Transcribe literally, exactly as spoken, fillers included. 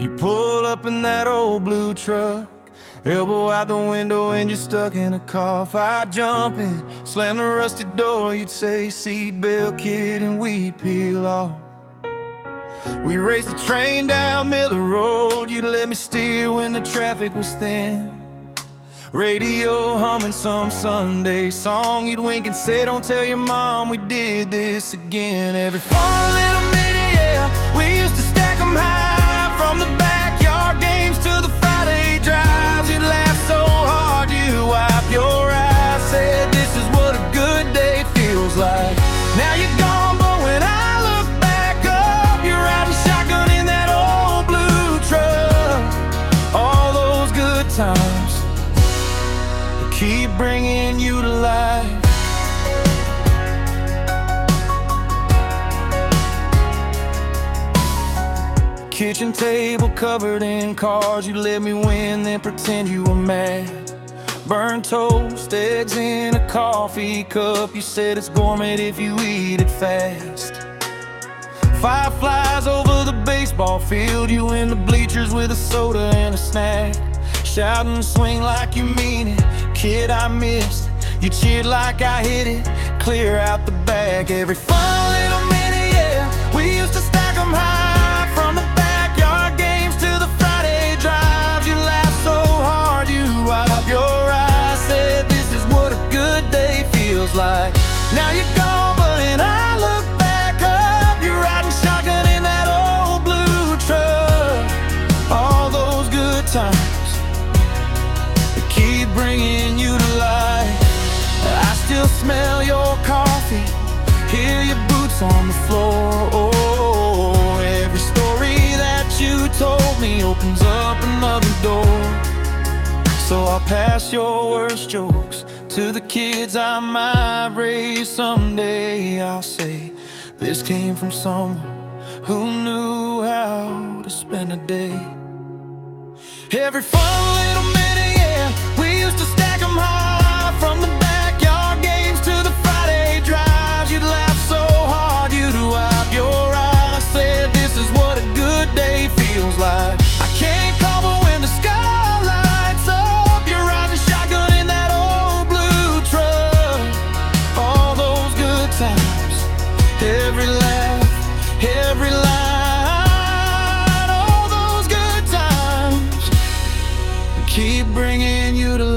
You pull up in that old blue truck, elbow out the window and you're stuck in a car. If I jump in, slam the rusty door, you'd say seatbelt kid and we'd peel off. We raced the train down Miller Road, you'd let me steer when the traffic was thin. Radio humming some Sunday song, you'd wink and say don't tell your mom we did this again. Every fun little minute, yeah, we used to stack 'em high. From the backyard games to the Friday drives, you'd laugh so hard you wipe your eyes. Said this is what a good day feels like. Now you're gone, but when I look back up, you're riding shotgun in that old blue truck. All those good times keep bringing you to life. Kitchen table covered in cards, you let me win, then pretend you were mad. Burnt toast, eggs in a coffee cup, you said it's gourmet if you eat it fast. Fireflies over the baseball field, you in the bleachers with a soda and a snack. Shout and swing like you mean it, kid I missed. You cheered like I hit it, clear out the bag. Every fun little minute, yeah, we used to stack 'em high. From the backyard games to the Friday drives, you laughed so hard you wiped your eyes. Said this is what a good day feels like. Now you're gone, but when I look back up, you're riding shotgun in that old blue truck. All those good times keep bringing you to life. I still smell your coffee, hear your boots on the floor. Oh, every story that you told me opens up another door. So I'll pass your worst jokes to the kids I might raise someday. I'll say this came from someone who knew how to spend a day. Every fun little minute, yeah, we used to stack 'em high. From the backyard games to the Friday drives, you'd laugh so hard you'd wipe your eyes. Said this is what a good day feels like. I can't call, but when the sky lights up, you're riding shotgun in that old blue truck. All those good times, every laugh, every line, all those good times keep bringing you to life.